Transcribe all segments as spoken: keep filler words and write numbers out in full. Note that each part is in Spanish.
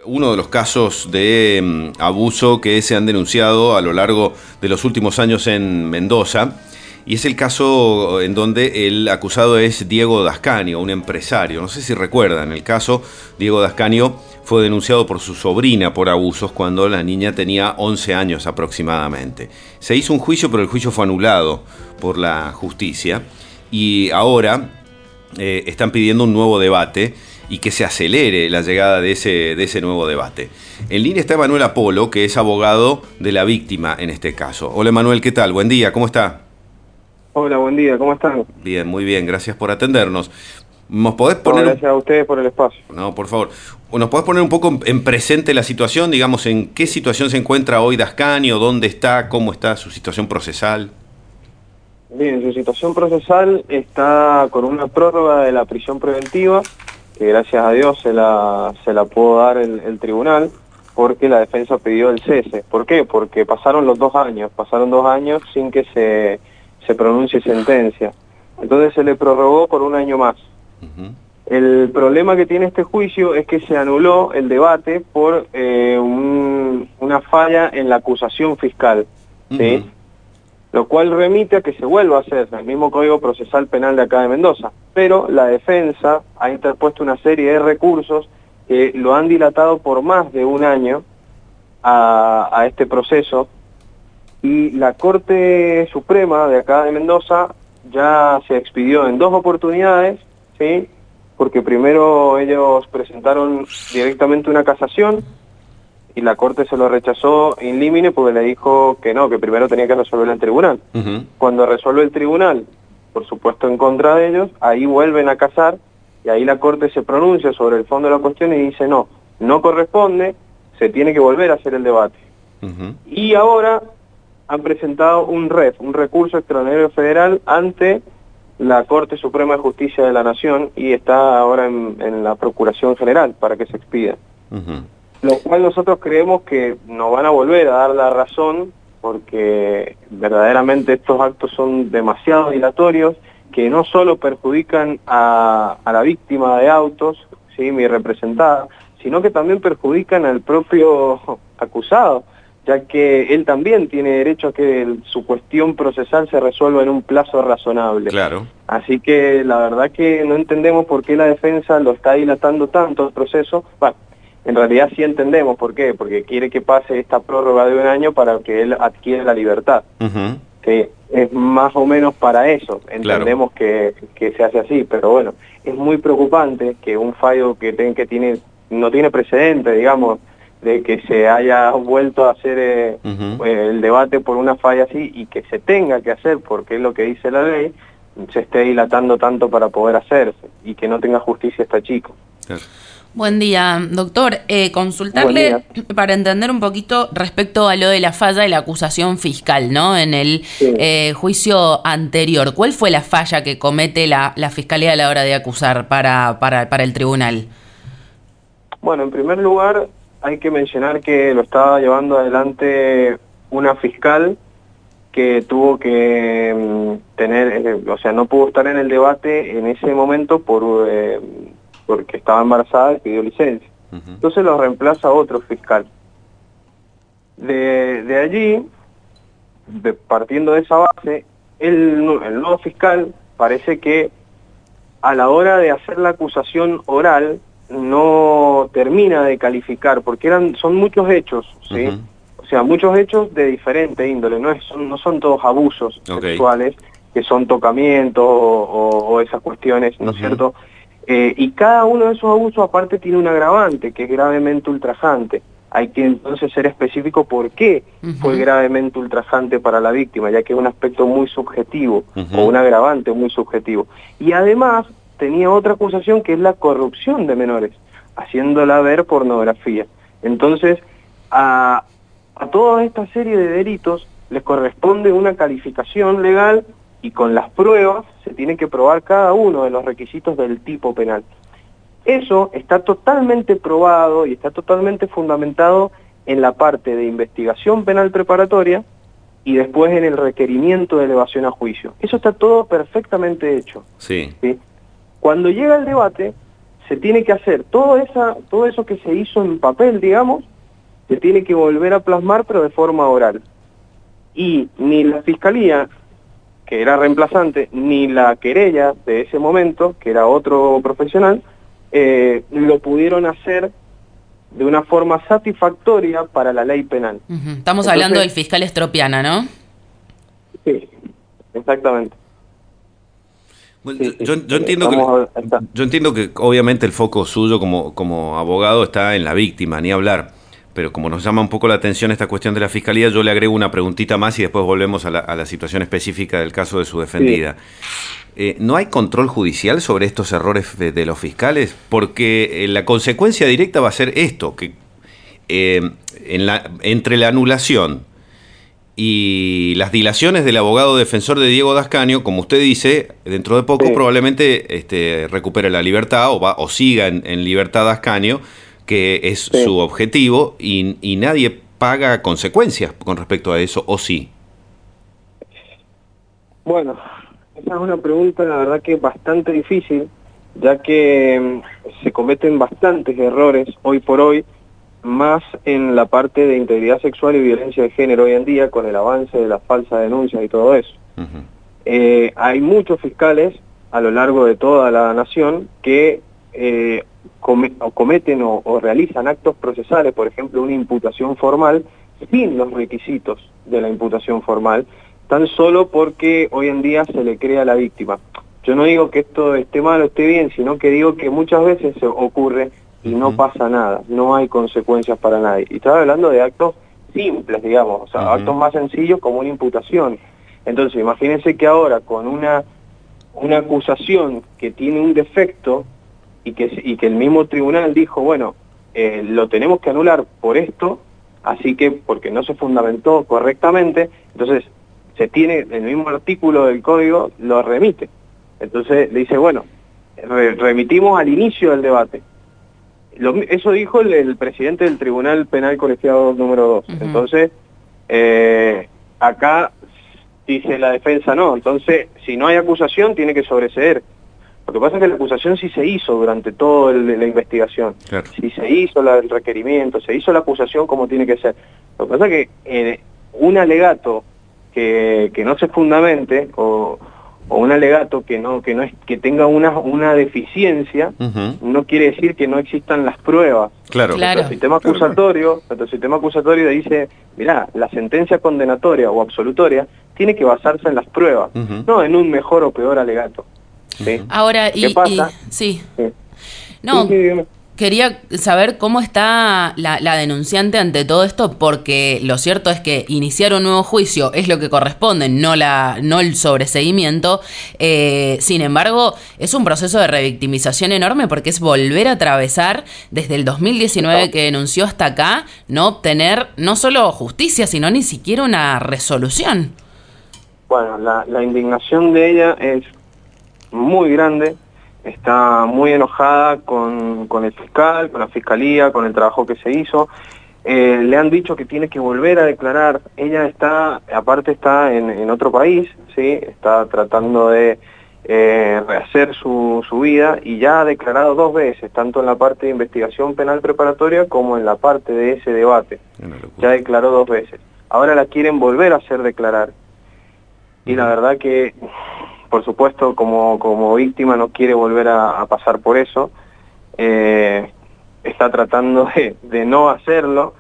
uno de los casos de um, abuso que se han denunciado a lo largo de los últimos años en Mendoza, y es el caso en donde el acusado es Diego Dascanio, un empresario. No sé si recuerdan el caso. Diego Dascanio fue denunciado por su sobrina por abusos cuando la niña tenía once años aproximadamente. Se hizo un juicio, pero el juicio fue anulado por la justicia, y ahora eh, están pidiendo un nuevo debate y que se acelere la llegada de ese, de ese nuevo debate. En línea está Emanuel Apolo, que es abogado de la víctima en este caso. Hola Emanuel, ¿qué tal? Buen día, ¿cómo está? Hola, buen día, ¿cómo están? Bien, muy bien, gracias por atendernos. ¿Nos podés No, poner... gracias a ustedes por el espacio. No, por favor. ¿Nos podés poner un poco en presente la situación? Digamos, ¿en qué situación se encuentra hoy Dascanio? ¿Dónde está? ¿Cómo está su situación procesal? Bien, su situación procesal está con una prórroga de la prisión preventiva, que gracias a Dios se la, se la pudo dar el, el tribunal, porque la defensa pidió el cese. ¿Por qué? Porque pasaron los dos años, pasaron dos años sin que se, se pronuncie sentencia. Entonces se le prorrogó por un año más. Uh-huh. El problema que tiene este juicio es que se anuló el debate por eh, un, una falla en la acusación fiscal, ¿sí? Uh-huh. Lo cual remite a que se vuelva a hacer el mismo Código Procesal Penal de acá de Mendoza. Pero la defensa ha interpuesto una serie de recursos que lo han dilatado por más de un año a, a este proceso, y la Corte Suprema de acá de Mendoza ya se expidió en dos oportunidades, ¿sí? Porque primero ellos presentaron directamente una casación y la Corte se lo rechazó in limine porque le dijo que no, que primero tenía que resolver el tribunal. Uh-huh. Cuando resuelve el tribunal, por supuesto en contra de ellos, ahí vuelven a casar y ahí la Corte se pronuncia sobre el fondo de la cuestión y dice no, no corresponde, se tiene que volver a hacer el debate. Uh-huh. Y ahora han presentado un R E F, un recurso extraordinario federal ante la Corte Suprema de Justicia de la Nación, y está ahora en, en la Procuración General para que se expida. Uh-huh. Lo cual nosotros creemos que nos van a volver a dar la razón, porque verdaderamente estos actos son demasiado dilatorios, que no solo perjudican a, a la víctima de autos, ¿sí?, mi representada, sino que también perjudican al propio acusado, ya que él también tiene derecho a que el, su cuestión procesal se resuelva en un plazo razonable. Claro. Así que la verdad que no entendemos por qué la defensa lo está dilatando tanto el proceso. Bueno, en realidad sí entendemos por qué, porque quiere que pase esta prórroga de un año para que él adquiera la libertad. Uh-huh. Que es más o menos para eso, entendemos claro. que, que se hace así, pero bueno, es muy preocupante que un fallo que, ten, que tiene no tiene precedente, digamos, de que se haya vuelto a hacer eh, uh-huh. el debate por una falla así, y que se tenga que hacer porque es lo que dice la ley, se esté dilatando tanto para poder hacerse y que no tenga justicia este chico. Claro. Buen día, doctor. Eh, consultarle para entender un poquito respecto a lo de la falla de la acusación fiscal, ¿no? En el sí. eh, juicio anterior, ¿cuál fue la falla que comete la, la Fiscalía a la hora de acusar para, para, para el tribunal? Bueno, en primer lugar, hay que mencionar que lo estaba llevando adelante una fiscal que tuvo que um, tener, eh, o sea, no pudo estar en el debate en ese momento por... Eh, porque estaba embarazada y pidió licencia. Uh-huh. Entonces lo reemplaza otro fiscal. De, de allí, de, partiendo de esa base, el, el nuevo fiscal parece que a la hora de hacer la acusación oral no termina de calificar, porque eran son muchos hechos, ¿sí? Uh-huh. O sea, muchos hechos de diferente índole, no, es, son, no son todos abusos okay. sexuales, que son tocamientos o, o, o esas cuestiones, ¿no uh-huh. es cierto?, Eh, y cada uno de esos abusos aparte tiene un agravante, que es gravemente ultrajante. Hay que entonces ser específico por qué uh-huh. fue gravemente ultrajante para la víctima, ya que es un aspecto muy subjetivo, uh-huh. o un agravante muy subjetivo. Y además tenía otra acusación que es la corrupción de menores, haciéndola ver pornografía. Entonces, a, a toda esta serie de delitos les corresponde una calificación legal, y con las pruebas se tiene que probar cada uno de los requisitos del tipo penal. Eso está totalmente probado y está totalmente fundamentado en la parte de investigación penal preparatoria y después en el requerimiento de elevación a juicio. Eso está todo perfectamente hecho. Sí. ¿Sí? Cuando llega el debate, se tiene que hacer todo, esa, todo eso que se hizo en papel, digamos, se tiene que volver a plasmar, pero de forma oral. Y ni la fiscalía, que era reemplazante, ni la querella de ese momento, que era otro profesional, eh, lo pudieron hacer de una forma satisfactoria para la ley penal. Uh-huh. Estamos Entonces, hablando del fiscal Estropiana, ¿no? Sí, exactamente. Bueno, sí, yo, yo, entiendo que, yo entiendo que obviamente el foco suyo como, como abogado está en la víctima, ni hablar, pero como nos llama un poco la atención esta cuestión de la fiscalía, yo le agrego una preguntita más y después volvemos a la, a la situación específica del caso de su defendida. Sí. Eh, ¿No hay control judicial sobre estos errores de, de los fiscales? Porque eh, la consecuencia directa va a ser esto, que eh, en la, entre la anulación y las dilaciones del abogado defensor de Diego Dascanio, como usted dice, dentro de poco sí. probablemente este, recupere la libertad o, va, o siga en, en libertad Dascanio, que es sí. su objetivo, y, y nadie paga consecuencias con respecto a eso, ¿o sí? Bueno, esa es una pregunta, la verdad que bastante difícil, ya que se cometen bastantes errores hoy por hoy, más en la parte de integridad sexual y violencia de género hoy en día, con el avance de las falsas denuncias y todo eso. Uh-huh. eh, hay muchos fiscales a lo largo de toda la nación que eh, come, o cometen o, o realizan actos procesales, por ejemplo, una imputación formal, sin los requisitos de la imputación formal, tan solo porque hoy en día se le cree a la víctima. Yo no digo que esto esté mal o esté bien, sino que digo que muchas veces se ocurre y no pasa nada, no hay consecuencias para nadie. Y estaba hablando de actos simples, digamos, o sea, uh-huh. actos más sencillos como una imputación. Entonces, imagínense que ahora con una, una acusación que tiene un defecto y que, y que el mismo tribunal dijo, bueno, eh, lo tenemos que anular por esto, así que porque no se fundamentó correctamente, entonces se tiene, el mismo artículo del código lo remite. Entonces le dice, bueno, re, remitimos al inicio del debate. Lo, eso dijo el, el presidente del Tribunal Penal Colegiado número dos. Uh-huh. Entonces, eh, acá dice la defensa no. Entonces, si no hay acusación, tiene que sobreseer. Lo que pasa es que la acusación sí se hizo durante toda la investigación. Claro. Sí se hizo la, el requerimiento, se hizo la acusación como tiene que ser. Lo que pasa es que eh, un alegato que, que no se fundamente o... o un alegato que no que no es que tenga una una deficiencia, uh-huh. no quiere decir que no existan las pruebas. Claro. claro. El sistema acusatorio, el sistema acusatorio dice, mirá, la sentencia condenatoria o absolutoria tiene que basarse en las pruebas, uh-huh. no en un mejor o peor alegato. ¿Sí? Ahora, ¿Qué y, pasa? Y, sí. sí. No. Sí, sí, Quería saber cómo está la, la denunciante ante todo esto, porque lo cierto es que iniciar un nuevo juicio es lo que corresponde, no la no el sobreseguimiento. Eh, sin embargo, es un proceso de revictimización enorme porque es volver a atravesar desde el dos mil diecinueve que denunció hasta acá, no obtener no solo justicia, sino ni siquiera una resolución. Bueno, la, la indignación de ella es muy grande. Está muy enojada con, con el fiscal, con la fiscalía, con el trabajo que se hizo. Eh, le han dicho que tiene que volver a declarar. Ella está, aparte está en, en otro país, ¿sí? Está tratando de eh, rehacer su, su vida y ya ha declarado dos veces, tanto en la parte de investigación penal preparatoria como en la parte de ese debate. Ya declaró dos veces. Ahora la quieren volver a hacer declarar. Y la verdad que... por supuesto, como, como víctima no quiere volver a, a pasar por eso, eh, está tratando de, de no hacerlo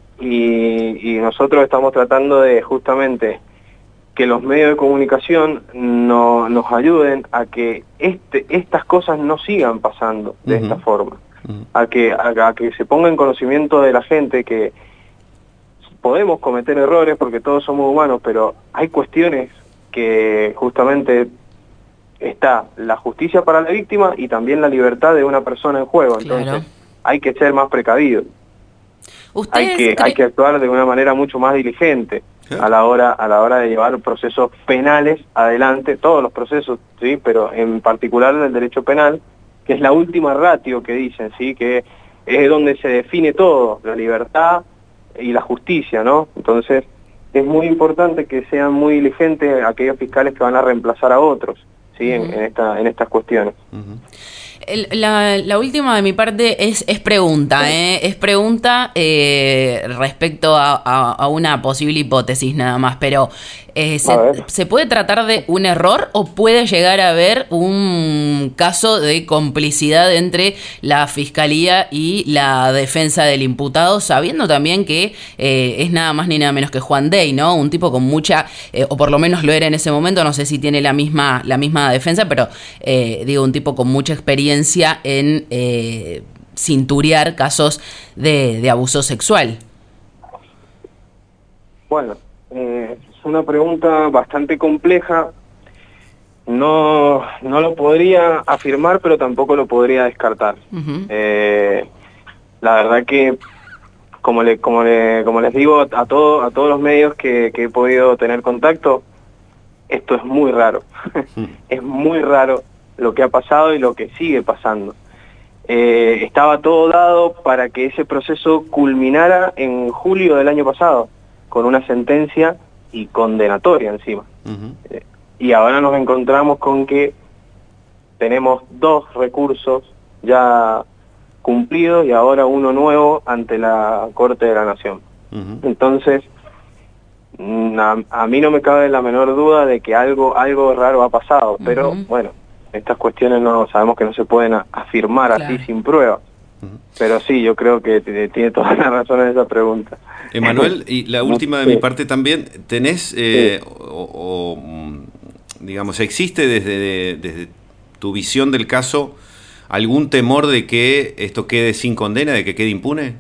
y, y nosotros estamos tratando de justamente que los medios de comunicación no, nos ayuden a que este, estas cosas no sigan pasando de uh-huh. esta forma, uh-huh. a, que, a, a que se ponga en conocimiento de la gente que podemos cometer errores porque todos somos humanos, pero hay cuestiones que justamente está la justicia para la víctima y también la libertad de una persona en juego. Entonces, claro. hay que ser más precavidos. Hay que, hay que actuar de una manera mucho más diligente ¿Sí? a la hora a la hora de llevar procesos penales adelante, todos los procesos, sí, pero en particular el derecho penal, que es la última ratio que dicen, sí, que es donde se define todo, la libertad y la justicia, ¿no? Entonces, es muy importante que sean muy diligentes aquellos fiscales que van a reemplazar a otros. Sí, uh-huh. en, en, esta, en estas cuestiones. Uh-huh. El, la, la última de mi parte es, es pregunta, ¿eh? Es pregunta eh, respecto a, a, a una posible hipótesis nada más, pero eh, ¿se, ¿se puede tratar de un error o puede llegar a haber un caso de complicidad entre la Fiscalía y la defensa del imputado, sabiendo también que eh, es nada más ni nada menos que Juan Dey, ¿no? Un tipo con mucha, eh, o por lo menos lo era en ese momento, no sé si tiene la misma, la misma defensa, pero eh, digo, un tipo con mucha experiencia en eh, cinturear casos de, de abuso sexual. Bueno, eh, es una pregunta bastante compleja. No, no lo podría afirmar, pero tampoco lo podría descartar. Uh-huh. eh, la verdad que, como, le, como, le, como les digo a, todo, a todos los medios que, que he podido tener contacto, esto es muy raro. Uh-huh. Es muy raro lo que ha pasado y lo que sigue pasando. Eh, estaba todo dado para que ese proceso culminara en julio del año pasado, con una sentencia y condenatoria encima. Uh-huh. Eh, y ahora nos encontramos con que tenemos dos recursos ya cumplidos y ahora uno nuevo ante la Corte de la Nación. Uh-huh. Entonces, a, a mí no me cabe la menor duda de que algo, algo raro ha pasado, uh-huh. pero bueno, estas cuestiones no sabemos que no se pueden afirmar claro. así sin pruebas. Uh-huh. Pero sí, yo creo que tiene toda la razón en esa pregunta. Emanuel, y la última de sí. mi parte también, ¿tenés eh, sí. o, o digamos, existe desde, desde tu visión del caso algún temor de que esto quede sin condena, de que quede impune?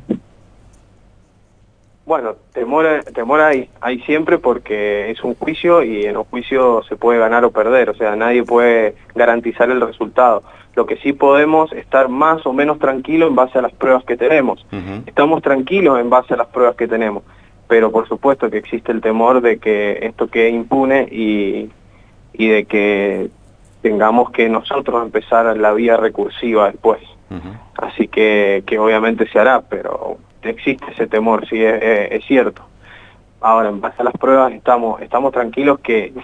Bueno, temor, temor hay, hay siempre porque es un juicio y en un juicio se puede ganar o perder, o sea, nadie puede garantizar el resultado. Lo que sí podemos estar más o menos tranquilos en base a las pruebas que tenemos. Uh-huh. Estamos tranquilos en base a las pruebas que tenemos, pero por supuesto que existe el temor de que esto quede impune y, y de que tengamos que nosotros empezar la vía recursiva después. Uh-huh. Así que, que obviamente se hará, pero existe ese temor, sí, es, es cierto. Ahora, en base a las pruebas estamos, estamos tranquilos que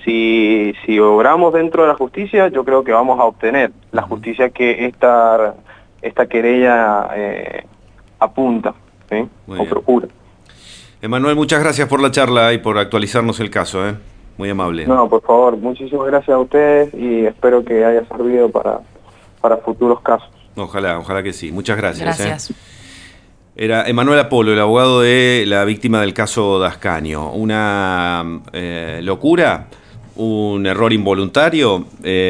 si, si obramos dentro de la justicia, yo creo que vamos a obtener la justicia que esta, esta querella eh, apunta, ¿sí? o procura. Emanuel, muchas gracias por la charla y por actualizarnos el caso, ¿eh? Muy amable. No, por favor, muchísimas gracias a ustedes y espero que haya servido para, para futuros casos. Ojalá, ojalá que sí. Muchas gracias. Gracias. ¿eh? Era Emanuel Apolo, el abogado de la víctima del caso D'Ascanio. Una eh, locura, un error involuntario,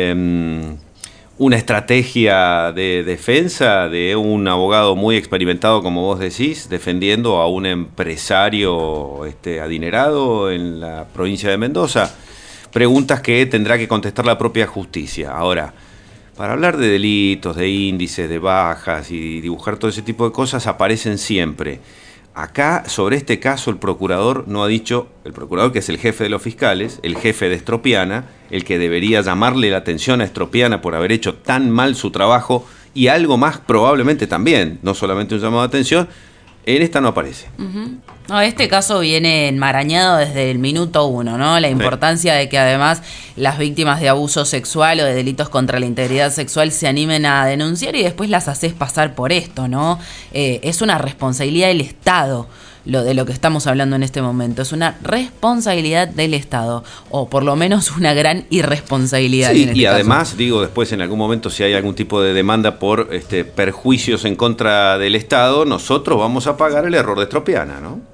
eh, una estrategia de defensa de un abogado muy experimentado, como vos decís, defendiendo a un empresario este, adinerado en la provincia de Mendoza. Preguntas que tendrá que contestar la propia justicia. Ahora, para hablar de delitos, de índices, de bajas y dibujar todo ese tipo de cosas aparecen siempre. Acá, sobre este caso, el procurador no ha dicho, el procurador que es el jefe de los fiscales, el jefe de Estropiana, el que debería llamarle la atención a Estropiana por haber hecho tan mal su trabajo y algo más probablemente también, no solamente un llamado de atención, en esta no aparece. Uh-huh. No, este caso viene enmarañado desde el minuto uno, ¿no? La importancia sí. de que además las víctimas de abuso sexual o de delitos contra la integridad sexual se animen a denunciar y después las haces pasar por esto, ¿no? Eh, es una responsabilidad del Estado lo de lo que estamos hablando en este momento. Es una responsabilidad del Estado, o por lo menos una gran irresponsabilidad. Sí, en este y caso. además, digo, después en algún momento si hay algún tipo de demanda por este, perjuicios en contra del Estado, nosotros vamos a pagar el error de Estropiana, ¿no?